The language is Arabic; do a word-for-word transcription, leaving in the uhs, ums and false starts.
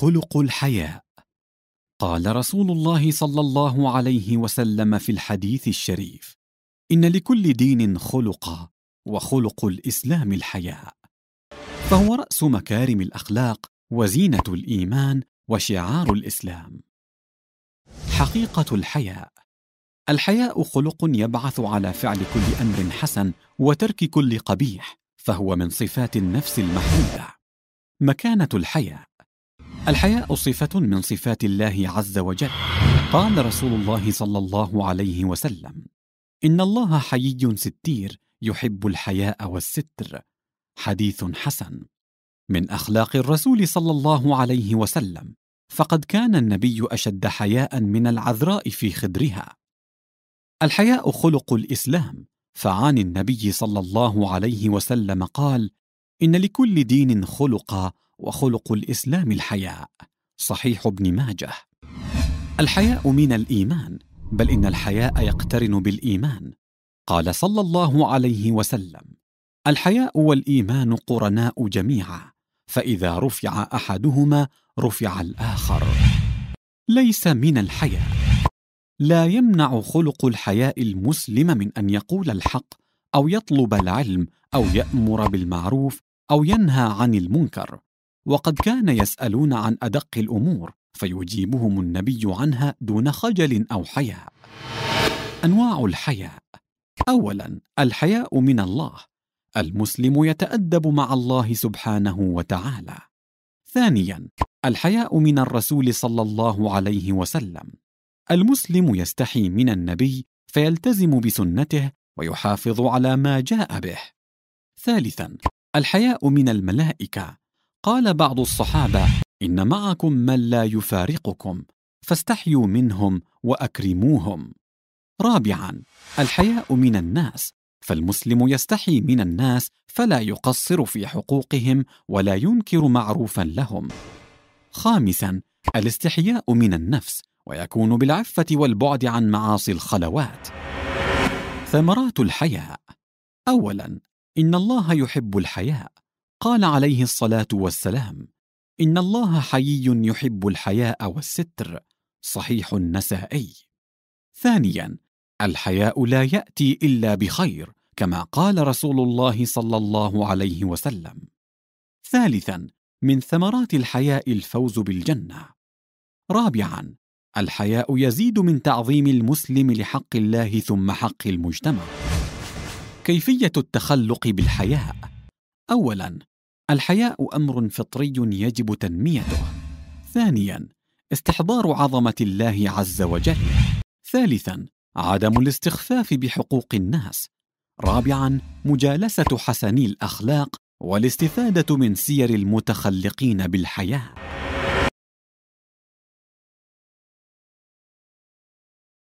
خلق الحياء. قال رسول الله صلى الله عليه وسلم في الحديث الشريف: إن لكل دين خلقا، وخلق الإسلام الحياء، فهو رأس مكارم الأخلاق وزينة الإيمان وشعار الإسلام. حقيقة الحياء: الحياء خلق يبعث على فعل كل أمر حسن وترك كل قبيح، فهو من صفات النفس المحمودة. مكانة الحياء: الحياء صفة من صفات الله عز وجل. قال رسول الله صلى الله عليه وسلم: إن الله حيي ستير يحب الحياء والستر. حديث حسن. من أخلاق الرسول صلى الله عليه وسلم، فقد كان النبي أشد حياء من العذراء في خدرها. الحياء خلق الإسلام، فعن النبي صلى الله عليه وسلم قال: إن لكل دين خلقا، وخلق الإسلام الحياء. صحيح ابن ماجه. الحياء من الإيمان، بل إن الحياء يقترن بالإيمان. قال صلى الله عليه وسلم: الحياء والإيمان قرناء جميعا، فإذا رفع أحدهما رفع الآخر. ليس من الحياء. لا يمنع خلق الحياء المسلم من أن يقول الحق، أو يطلب العلم، أو يأمر بالمعروف، أو ينهى عن المنكر. وقد كان يسألون عن أدق الأمور فيجيبهم النبي عنها دون خجل أو حياء. أنواع الحياء: أولاً، الحياء من الله. المسلم يتأدب مع الله سبحانه وتعالى. ثانياً، الحياء من الرسول صلى الله عليه وسلم. المسلم يستحي من النبي فيلتزم بسنته ويحافظ على ما جاء به. ثالثاً، الحياء من الملائكة. قال بعض الصحابة: إن معكم من لا يفارقكم، فاستحيوا منهم وأكرموهم. رابعاً، الحياء من الناس. فالمسلم يستحي من الناس فلا يقصر في حقوقهم ولا ينكر معروفاً لهم. خامساً، الاستحياء من النفس، ويكون بالعفة والبعد عن معاصي الخلوات. ثمرات الحياء: أولاً، إن الله يحب الحياء. قال عليه الصلاة والسلام: إن الله حيي يحب الحياء والستر. صحيح النسائي. ثانياً، الحياء لا يأتي إلا بخير، كما قال رسول الله صلى الله عليه وسلم. ثالثاً، من ثمرات الحياء الفوز بالجنة. رابعاً، الحياء يزيد من تعظيم المسلم لحق الله ثم حق المجتمع. كيفية التخلق بالحياء: أولاً، الحياء أمر فطري يجب تنميته. ثانياً، استحضار عظمة الله عز وجل. ثالثاً، عدم الاستخفاف بحقوق الناس. رابعاً، مجالسة حسني الأخلاق والاستفادة من سير المتخلقين بالحياء.